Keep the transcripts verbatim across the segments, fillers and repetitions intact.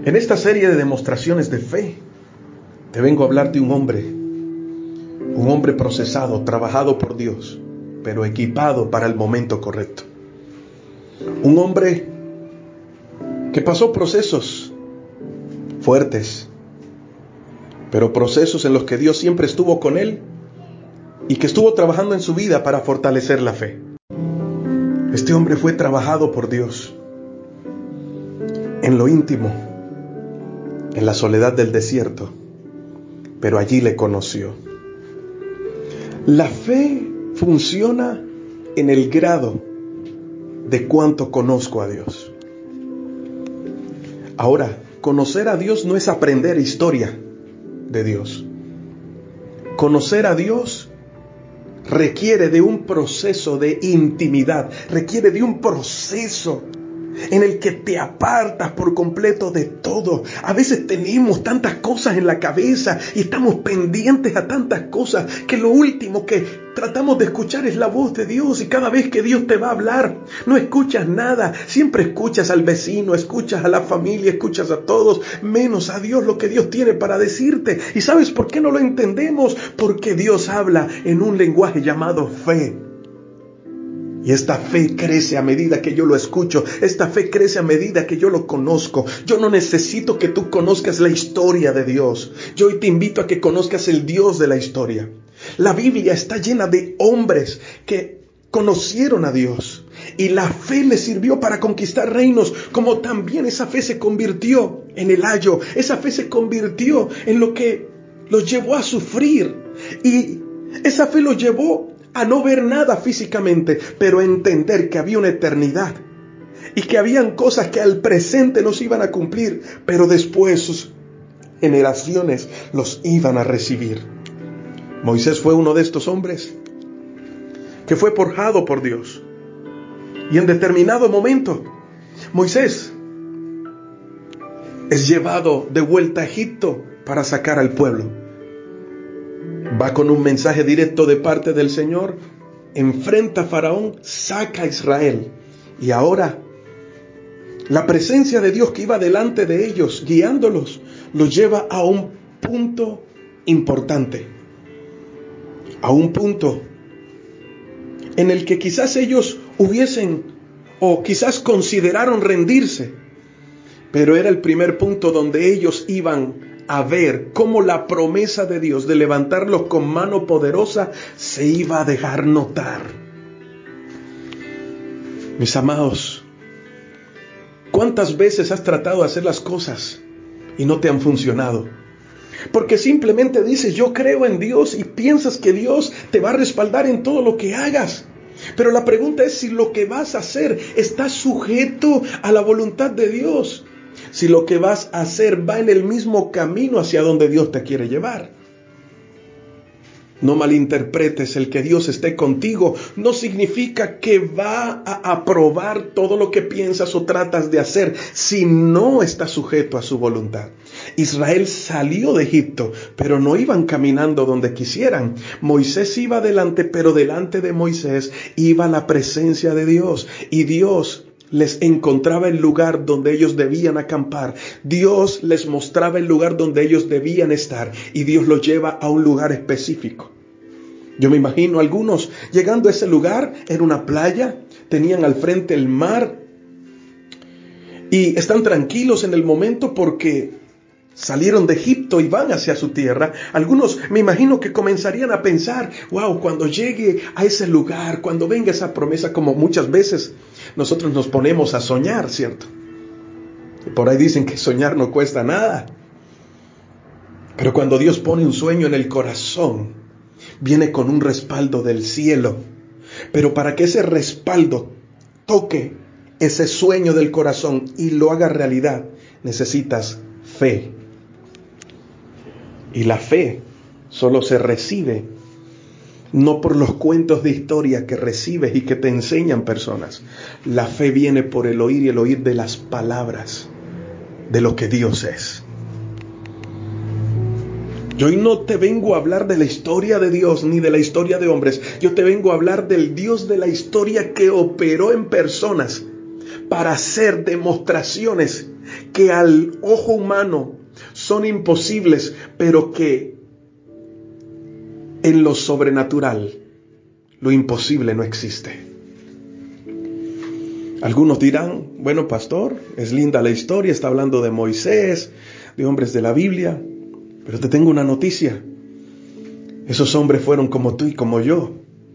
En esta serie de demostraciones de fe, te vengo a hablar de un hombre, un hombre procesado, trabajado por Dios, pero equipado para el momento correcto. Un hombre que pasó procesos fuertes, pero procesos en los que Dios siempre estuvo con él y que estuvo trabajando en su vida para fortalecer la fe. Este hombre fue trabajado por Dios en lo íntimo, en la soledad del desierto, pero allí le conoció. La fe funciona en el grado de cuánto conozco a Dios. Ahora, conocer a Dios no es aprender historia de Dios. Conocer a Dios requiere de un proceso de intimidad, requiere de un proceso en el que te apartas por completo de todo. A veces tenemos tantas cosas en la cabeza y estamos pendientes a tantas cosas que lo último que tratamos de escuchar es la voz de Dios. Y cada vez que Dios te va a hablar, no escuchas nada. Siempre escuchas al vecino, escuchas a la familia, escuchas a todos, menos a Dios, lo que Dios tiene para decirte. ¿Y sabes por qué no lo entendemos? Porque Dios habla en un lenguaje llamado fe. Y esta fe crece a medida que yo lo escucho. Esta fe crece a medida que yo lo conozco. Yo no necesito que tú conozcas la historia de Dios. Yo hoy te invito a que conozcas el Dios de la historia. La Biblia está llena de hombres que conocieron a Dios. Y la fe les sirvió para conquistar reinos, como también esa fe se convirtió en el ayo. Esa fe se convirtió en lo que los llevó a sufrir. Y esa fe los llevó a no ver nada físicamente, pero a entender que había una eternidad y que habían cosas que al presente no se iban a cumplir, pero después sus generaciones los iban a recibir. Moisés fue uno de estos hombres que fue forjado por Dios. Y en determinado momento, Moisés es llevado de vuelta a Egipto para sacar al pueblo. Va con un mensaje directo de parte del Señor, enfrenta a Faraón, saca a Israel. Y ahora, la presencia de Dios que iba delante de ellos, guiándolos, los lleva a un punto importante. A un punto en el que quizás ellos hubiesen, o quizás consideraron rendirse, pero era el primer punto donde ellos iban a ver cómo la promesa de Dios de levantarlos con mano poderosa se iba a dejar notar. Mis amados, ¿cuántas veces has tratado de hacer las cosas y no te han funcionado? Porque simplemente dices, yo creo en Dios, y piensas que Dios te va a respaldar en todo lo que hagas. Pero la pregunta es si lo que vas a hacer está sujeto a la voluntad de Dios. Si lo que vas a hacer va en el mismo camino hacia donde Dios te quiere llevar. No malinterpretes, el que Dios esté contigo no significa que va a aprobar todo lo que piensas o tratas de hacer si no está sujeto a su voluntad. Israel salió de Egipto, pero no iban caminando donde quisieran. Moisés iba adelante, pero delante de Moisés iba la presencia de Dios. Y Dios les encontraba el lugar donde ellos debían acampar. Dios les mostraba el lugar donde ellos debían estar. Y Dios los lleva a un lugar específico. Yo me imagino algunos llegando a ese lugar, era una playa, tenían al frente el mar. Y están tranquilos en el momento porque salieron de Egipto y van hacia su tierra. Algunos me imagino que comenzarían a pensar, wow, cuando llegue a ese lugar, cuando venga esa promesa, como muchas veces nosotros nos ponemos a soñar, ¿cierto? Y por ahí dicen que soñar no cuesta nada. Pero cuando Dios pone un sueño en el corazón, viene con un respaldo del cielo. Pero para que ese respaldo toque ese sueño del corazón y lo haga realidad, necesitas fe. Y la fe solo se recibe no por los cuentos de historia que recibes y que te enseñan personas. La fe viene por el oír, y el oír de las palabras de lo que Dios es. Yo hoy no te vengo a hablar de la historia de Dios ni de la historia de hombres. Yo te vengo a hablar del Dios de la historia que operó en personas para hacer demostraciones que al ojo humano son imposibles, pero que en lo sobrenatural lo imposible no existe. Algunos dirán, bueno, pastor, es linda la historia, está hablando de Moisés, de hombres de la Biblia, pero te tengo una noticia. Esos hombres fueron como tú y como yo.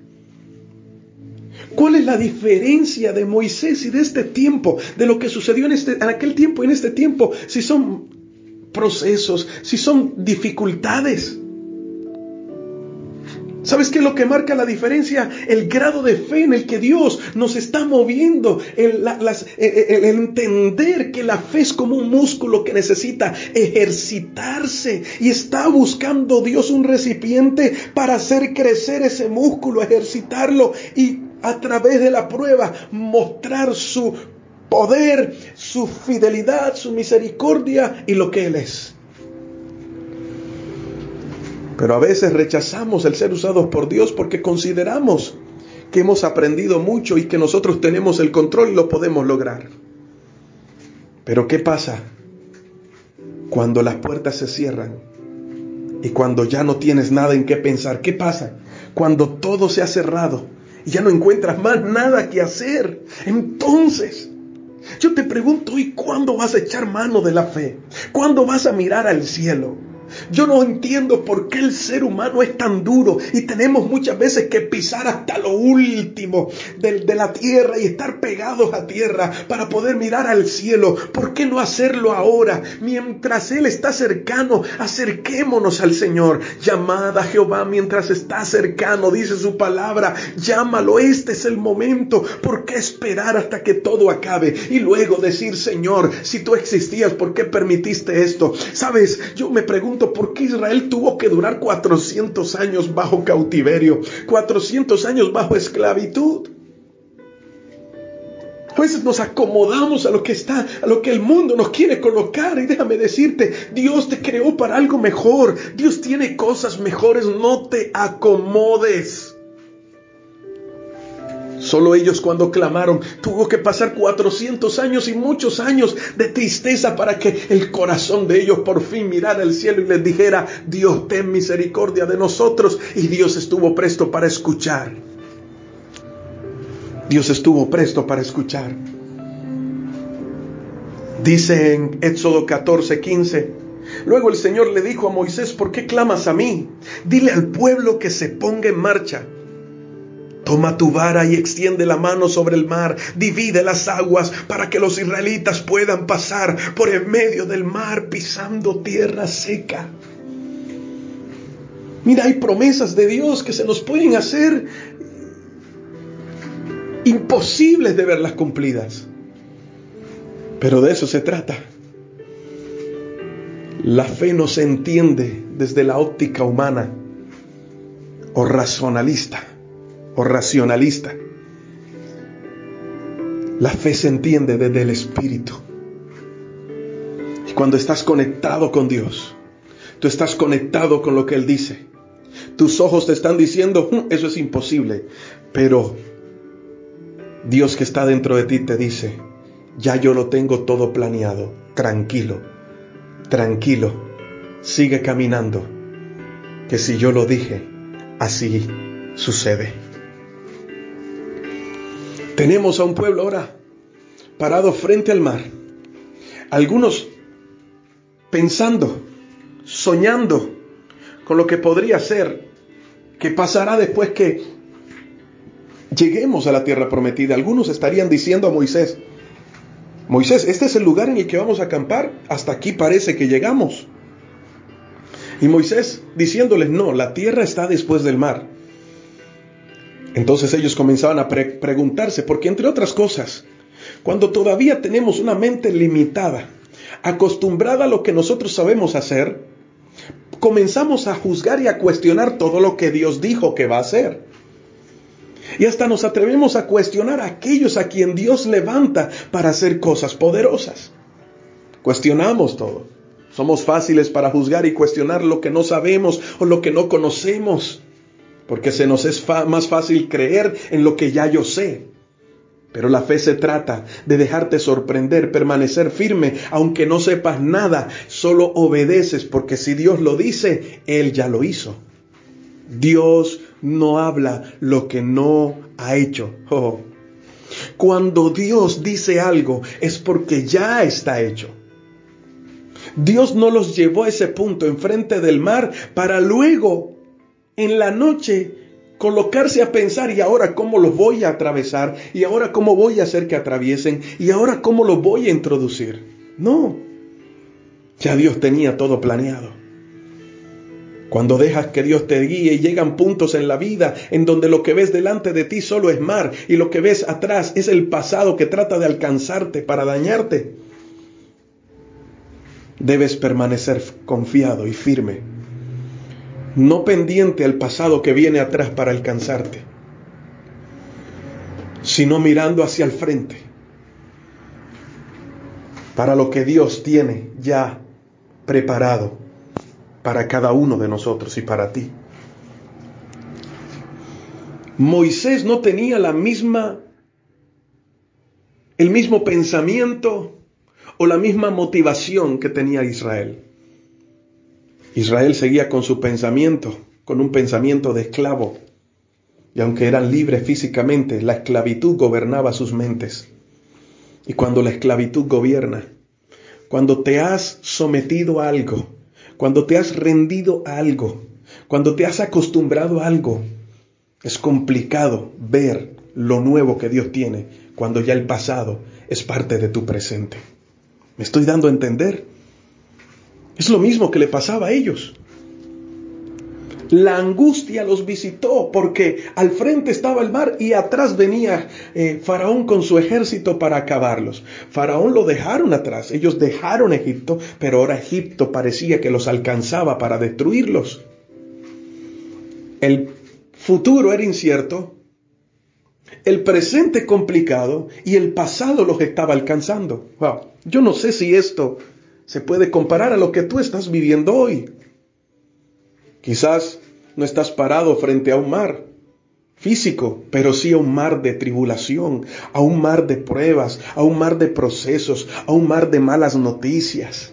¿Cuál es la diferencia de Moisés y de este tiempo, de lo que sucedió en, este, en aquel tiempo y en este tiempo? Si son procesos, si son dificultades. ¿Sabes qué es lo que marca la diferencia? El grado de fe en el que Dios nos está moviendo, el, la, las, el, el entender que la fe es como un músculo que necesita ejercitarse y está buscando Dios un recipiente para hacer crecer ese músculo, ejercitarlo y a través de la prueba mostrar su poder, su fidelidad, su misericordia y lo que Él es. Pero a veces rechazamos el ser usados por Dios porque consideramos que hemos aprendido mucho y que nosotros tenemos el control y lo podemos lograr. Pero ¿qué pasa cuando las puertas se cierran y cuando ya no tienes nada en qué pensar? ¿Qué pasa cuando todo se ha cerrado y ya no encuentras más nada que hacer? Entonces, yo te pregunto hoy, ¿cuándo vas a echar mano de la fe? ¿Cuándo vas a mirar al cielo? Yo no entiendo por qué el ser humano es tan duro y tenemos muchas veces que pisar hasta lo último de, de la tierra y estar pegados a tierra para poder mirar al cielo. ¿Por qué no hacerlo ahora? Mientras Él está cercano, acerquémonos al Señor. Llamad a Jehová mientras está cercano, dice su palabra. Llámalo, este es el momento. ¿Por qué esperar hasta que todo acabe? Y luego decir, Señor, si tú existías, ¿por qué permitiste esto? ¿Sabes? Yo me pregunto, ¿por qué Israel tuvo que durar cuatrocientos años bajo cautiverio? cuatrocientos años bajo esclavitud. A veces nos acomodamos a lo que está, a lo que el mundo nos quiere colocar. Y déjame decirte, Dios te creó para algo mejor. Dios tiene cosas mejores. No te acomodes. Solo ellos cuando clamaron, tuvo que pasar cuatrocientos años y muchos años de tristeza para que el corazón de ellos por fin mirara al cielo y les dijera, Dios, ten misericordia de nosotros. Y Dios estuvo presto para escuchar. Dios estuvo presto para escuchar. Dice en Éxodo catorce, quince, luego el Señor le dijo a Moisés, ¿por qué clamas a mí? Dile al pueblo que se ponga en marcha. Toma tu vara y extiende la mano sobre el mar, divide las aguas para que los israelitas puedan pasar por en medio del mar pisando tierra seca. Mira, hay promesas de Dios que se nos pueden hacer imposibles de verlas cumplidas. Pero de eso se trata. La fe no se entiende desde la óptica humana o racionalista. o racionalista. La fe se entiende desde el Espíritu. Y cuando estás conectado con Dios, tú estás conectado con lo que Él dice. Tus ojos te están diciendo, eso es imposible. Pero Dios que está dentro de ti te dice, ya yo lo tengo todo planeado. Tranquilo, tranquilo, sigue caminando. Que si yo lo dije, así sucede. Tenemos a un pueblo ahora parado frente al mar. Algunos pensando, soñando con lo que podría ser, que pasará después que lleguemos a la tierra prometida. Algunos estarían diciendo a Moisés, Moisés, este es el lugar en el que vamos a acampar, hasta aquí parece que llegamos. Y Moisés diciéndoles, no, la tierra está después del mar. Entonces ellos comenzaban a pre- preguntarse, porque entre otras cosas, cuando todavía tenemos una mente limitada, acostumbrada a lo que nosotros sabemos hacer, comenzamos a juzgar y a cuestionar todo lo que Dios dijo que va a hacer. Y hasta nos atrevemos a cuestionar a aquellos a quien Dios levanta para hacer cosas poderosas. Cuestionamos todo. Somos fáciles para juzgar y cuestionar lo que no sabemos o lo que no conocemos. Porque se nos es fa- más fácil creer en lo que ya yo sé. Pero la fe se trata de dejarte sorprender, permanecer firme, aunque no sepas nada, solo obedeces, porque si Dios lo dice, Él ya lo hizo. Dios no habla lo que no ha hecho. Oh. Cuando Dios dice algo, es porque ya está hecho. Dios no los llevó a ese punto enfrente del mar para luego, en la noche, colocarse a pensar, y ahora cómo los voy a atravesar, y ahora cómo voy a hacer que atraviesen, y ahora cómo los voy a introducir. No, ya Dios tenía todo planeado. Cuando dejas que Dios te guíe y llegan puntos en la vida en donde lo que ves delante de ti solo es mar y lo que ves atrás es el pasado que trata de alcanzarte para dañarte, debes permanecer confiado y firme, no pendiente al pasado que viene atrás para alcanzarte, sino mirando hacia el frente para lo que Dios tiene ya preparado para cada uno de nosotros y para ti. Moisés no tenía la misma, el mismo pensamiento o la misma motivación que tenía Israel. Israel seguía con su pensamiento, con un pensamiento de esclavo. Y aunque eran libres físicamente, la esclavitud gobernaba sus mentes. Y cuando la esclavitud gobierna, cuando te has sometido a algo, cuando te has rendido a algo, cuando te has acostumbrado a algo, es complicado ver lo nuevo que Dios tiene cuando ya el pasado es parte de tu presente. ¿Me estoy dando a entender? Es lo mismo que le pasaba a ellos. La angustia los visitó porque al frente estaba el mar y atrás venía eh, Faraón con su ejército para acabarlos. Faraón lo dejaron atrás, ellos dejaron Egipto, pero ahora Egipto parecía que los alcanzaba para destruirlos. El futuro era incierto, el presente complicado y el pasado los estaba alcanzando. Wow. Yo no sé si esto se puede comparar a lo que tú estás viviendo hoy. Quizás no estás parado frente a un mar físico, pero sí a un mar de tribulación, a un mar de pruebas, a un mar de procesos, a un mar de malas noticias.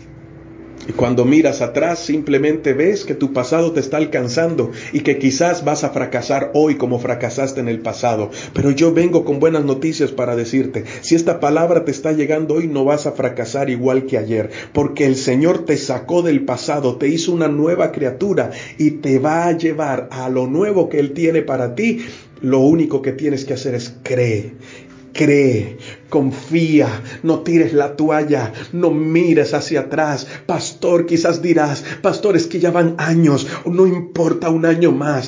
Y cuando miras atrás, simplemente ves que tu pasado te está alcanzando y que quizás vas a fracasar hoy como fracasaste en el pasado. Pero yo vengo con buenas noticias para decirte, si esta palabra te está llegando hoy, no vas a fracasar igual que ayer, porque el Señor te sacó del pasado, te hizo una nueva criatura y te va a llevar a lo nuevo que Él tiene para ti. Lo único que tienes que hacer es creer. Cree, confía, no tires la toalla, no mires hacia atrás. Pastor, quizás dirás, pastor, es que ya van años, no importa un año más.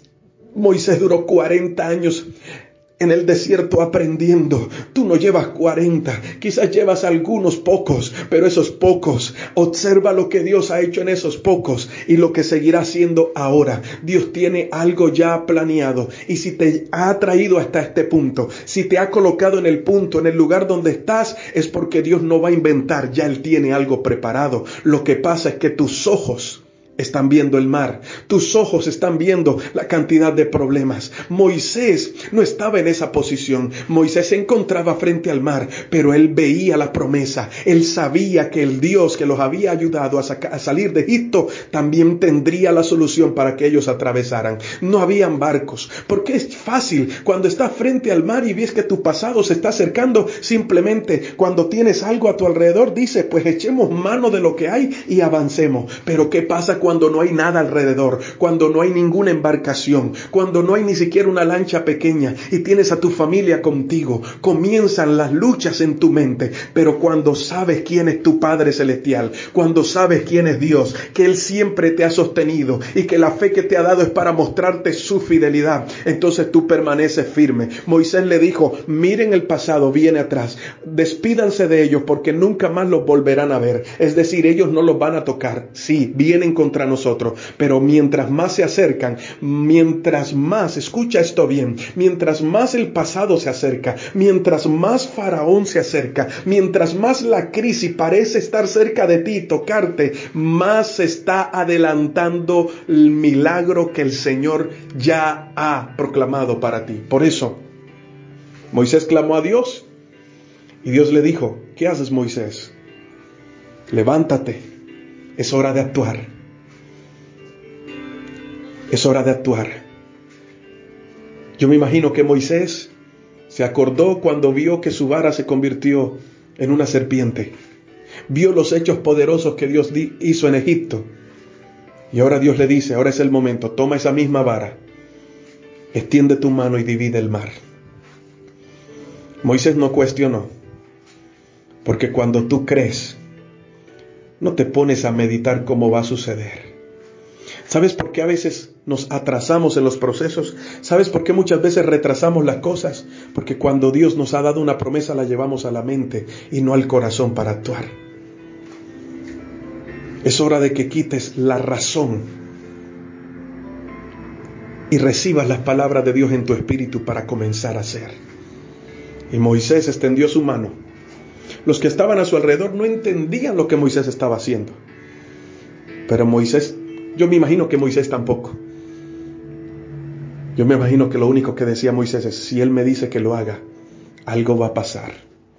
Moisés duró cuarenta años en el desierto aprendiendo. Tú no llevas cuarenta, quizás llevas algunos pocos, pero esos pocos, observa lo que Dios ha hecho en esos pocos y lo que seguirá haciendo ahora. Dios tiene algo ya planeado y si te ha traído hasta este punto, si te ha colocado en el punto, en el lugar donde estás, es porque Dios no va a inventar, ya Él tiene algo preparado. Lo que pasa es que tus ojos están viendo el mar, tus ojos están viendo la cantidad de problemas. Moisés no estaba en esa posición, Moisés se encontraba frente al mar, pero él veía la promesa, él sabía que el Dios que los había ayudado a, saca, a salir de Egipto también tendría la solución para que ellos atravesaran. No habían barcos, porque es fácil cuando estás frente al mar y ves que tu pasado se está acercando, simplemente cuando tienes algo a tu alrededor, dices, pues echemos mano de lo que hay y avancemos. Pero ¿qué pasa cuando Cuando no hay nada alrededor, cuando no hay ninguna embarcación, cuando no hay ni siquiera una lancha pequeña y tienes a tu familia contigo? Comienzan las luchas en tu mente, pero cuando sabes quién es tu Padre Celestial, cuando sabes quién es Dios, que Él siempre te ha sostenido y que la fe que te ha dado es para mostrarte su fidelidad, entonces tú permaneces firme. Moisés le dijo, miren el pasado, viene atrás, despídanse de ellos porque nunca más los volverán a ver, es decir, ellos no los van a tocar. Sí, vienen contra nosotros, pero mientras más se acercan, mientras más, escucha esto bien, mientras más el pasado se acerca, mientras más Faraón se acerca, mientras más la crisis parece estar cerca de ti y tocarte, más se está adelantando el milagro que el Señor ya ha proclamado para ti. Por eso, Moisés clamó a Dios y Dios le dijo: ¿qué haces, Moisés? Levántate, es hora de actuar. Es hora de actuar. Yo me imagino que Moisés se acordó cuando vio que su vara se convirtió en una serpiente. Vio los hechos poderosos que Dios hizo en Egipto. Y ahora Dios le dice: ahora es el momento, toma esa misma vara, extiende tu mano y divide el mar. Moisés no cuestionó, porque cuando tú crees, no te pones a meditar cómo va a suceder. ¿Sabes por qué a veces nos atrasamos en los procesos? ¿Sabes por qué muchas veces retrasamos las cosas? Porque cuando Dios nos ha dado una promesa la llevamos a la mente y no al corazón para actuar. Es hora de que quites la razón y recibas las palabras de Dios en tu espíritu para comenzar a hacer. Y Moisés extendió su mano. Los que estaban a su alrededor no entendían lo que Moisés estaba haciendo. Pero Moisés, yo me imagino que Moisés tampoco. Yo me imagino que lo único que decía Moisés es: si Él me dice que lo haga, algo va a pasar.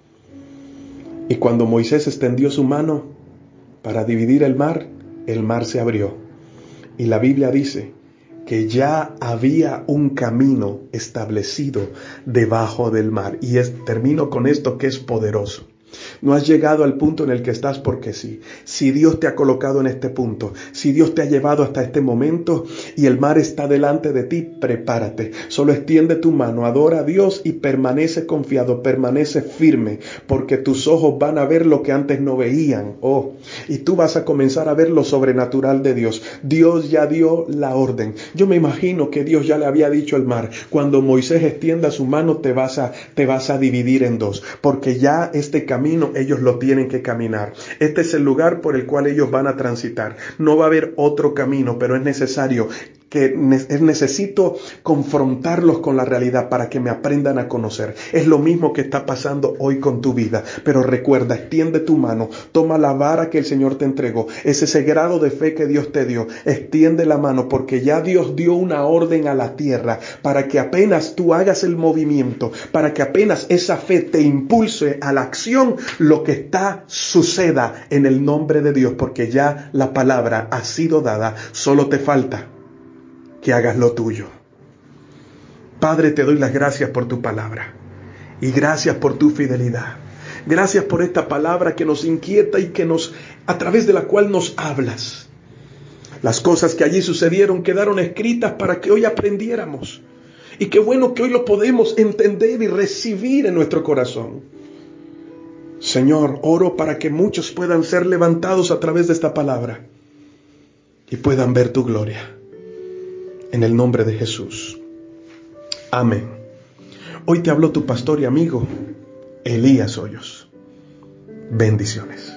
Y cuando Moisés extendió su mano para dividir el mar, el mar se abrió. Y la Biblia dice que ya había un camino establecido debajo del mar. Y es, termino con esto que es poderoso. No has llegado al punto en el que estás porque sí. Si Dios te ha colocado en este punto, si Dios te ha llevado hasta este momento y el mar está delante de ti, prepárate. Solo extiende tu mano, adora a Dios y permanece confiado, permanece firme, porque tus ojos van a ver lo que antes no veían. Oh, y tú vas a comenzar a ver lo sobrenatural de Dios. Dios ya dio la orden. Yo me imagino que Dios ya le había dicho al mar: cuando Moisés extienda su mano, te vas a, te vas a dividir en dos, porque ya este camino ellos lo tienen que caminar. Este es el lugar por el cual ellos van a transitar. No va a haber otro camino, pero es necesario que necesito confrontarlos con la realidad para que me aprendan a conocer. Es lo mismo que está pasando hoy con tu vida. Pero recuerda, extiende tu mano, toma la vara que el Señor te entregó, es ese grado de fe que Dios te dio. Extiende la mano, porque ya Dios dio una orden a la tierra para que apenas tú hagas el movimiento, para que apenas esa fe te impulse a la acción, lo que está suceda en el nombre de Dios, porque ya la palabra ha sido dada. Solo te falta que hagas lo tuyo. Padre, te doy las gracias por tu palabra y gracias por tu fidelidad. Gracias por esta palabra que nos inquieta y que nos, a través de la cual nos hablas. Las cosas que allí sucedieron quedaron escritas para que hoy aprendiéramos. Y qué bueno que hoy lo podemos entender y recibir en nuestro corazón. Señor, oro para que muchos puedan ser levantados a través de esta palabra y puedan ver tu gloria. En el nombre de Jesús. Amén. Hoy te habló tu pastor y amigo, Elías Hoyos. Bendiciones.